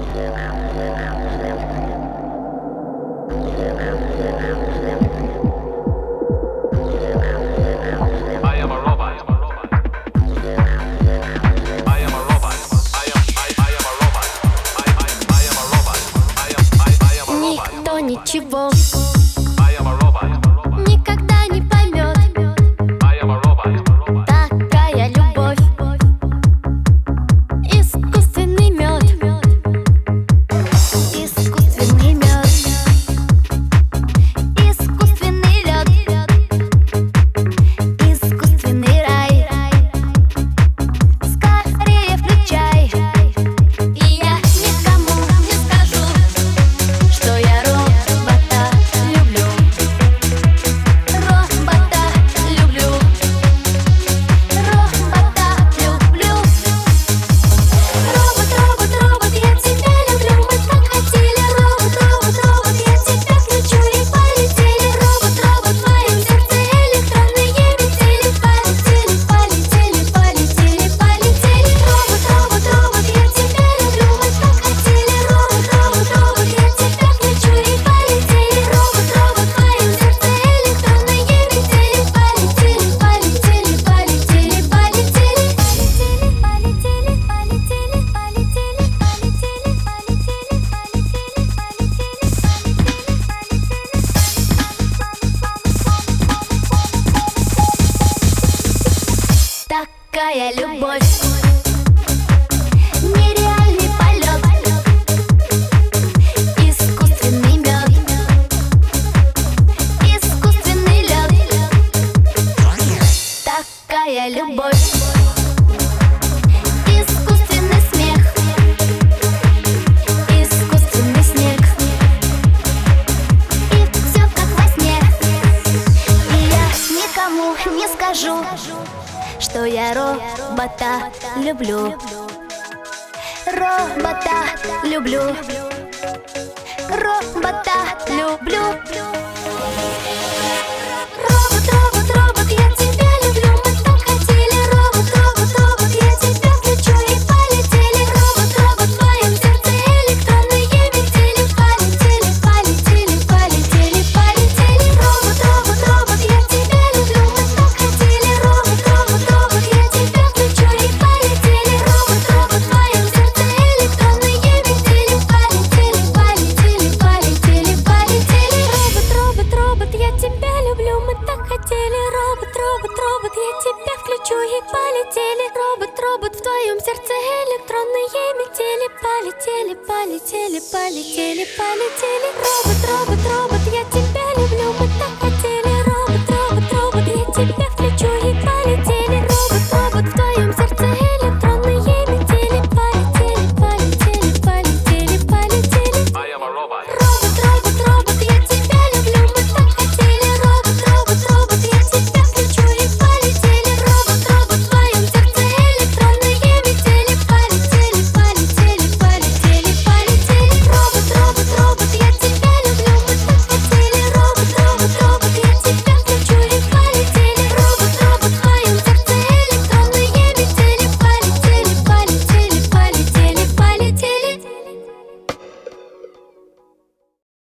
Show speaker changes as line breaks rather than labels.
Ничего никогда не поймет такая любовь. Искусственный мед, искусственный мед, искусственный лед, искусственный рай. Скорее включай, и я никому не скажу, что я робота люблю. Робота люблю. Робота люблю. Робот, робот, робот, я тебя люблю. Мы так хотели. Робот, робот, робот, я тебя включу и полетели. Робот, робот, в твоем сердце электронные метели. Полетели, полетели, полетели, полетели. Робот, робот, робот, я тебя люблю. Мы так хотели. Робот, робот, робот, я тебя включу и полетели. Робот, робот, в твоем сердце электронные метели. Полетели, полетели, полетели, полетели. Полетели, полетели, полетели, полетели, такая любовь, нереальный полет, искусственный мед, искусственный лед, такая любовь, искусственный смех, искусственный снег, и все как во сне. И я никому не скажу, что я робота люблю. Робота люблю. Робота люблю. Робот, робот, робот, я тебя люблю. Мы так хотели. Робот, робот, робот, я тебя включу и полетели. Робот, робот, в твоем сердце электронные метели. Полетели, полетели, полетели, полетели. Робот, робот, робот, я тебя люблю. Мы так хотели. Робот, робот, робот, я тебя включу и полетели. Робот, робот, в твоем сердце электронные метели. Полетели, полетели, полетели, полетели. Робот, робот, робот, я тебя люблю. Мы так хотели. Робот, робот, робот, я тебя включу и полетели. Робот, робот, в твоем сердце электронные метели. Полетели, полетели, полетели, полетели. Робот, робот, робот, я тебя люблю. Мы так хотели. Робот, робот, робот, я тебя